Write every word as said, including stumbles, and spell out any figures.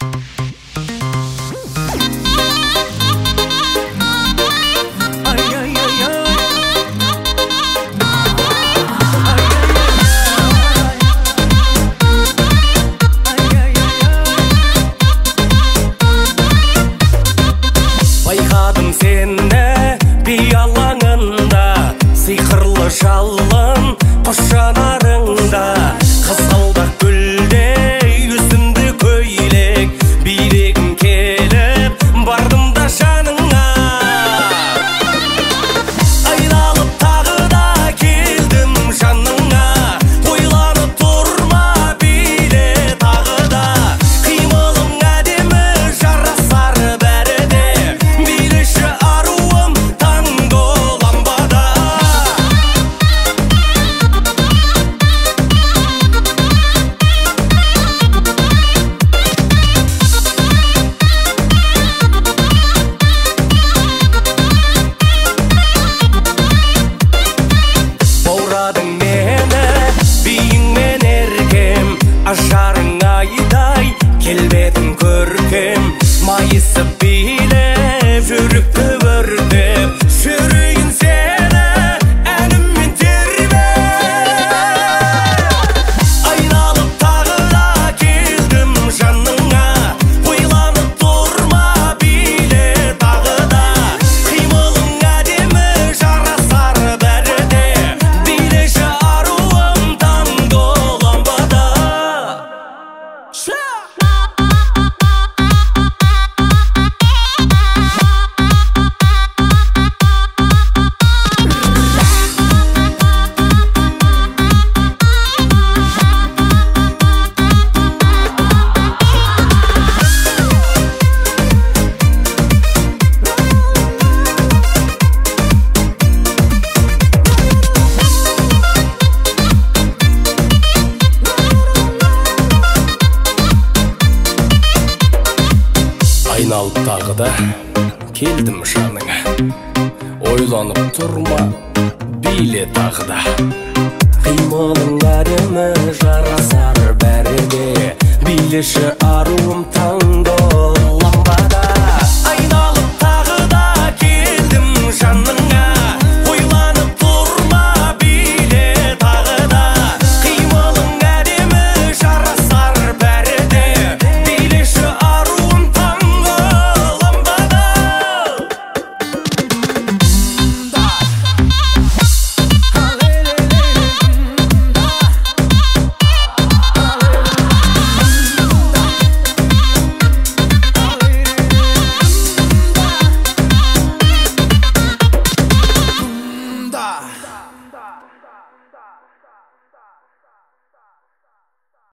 Сиқырлы жалын құш жанарыңда, қызғалдақ гүлдей үстімді көйлек, билегім келіп бардым да жаныңа. Айналып тағы да келдім жаныңа, ойланып тұрма биле тағы да, қимылың әдемі жарасар бәрі де, билеші аруым танго ламбада. Ажарың айдай, келбетің көркем, майысып билеп, жүректі өртеп, жүрейін сені әніммен тербеп. Айналып тағы да келдім жаныңа, ойланып тұрма биле тағы да, қимылың әдемі жарасар бәрі де, билеші аруым танго ламбада. Айналып тағы да келдім жаныңа, ойланып тұрма биле тағы да, қимылың әдемі жарасар бәрі де, билеші аруым танго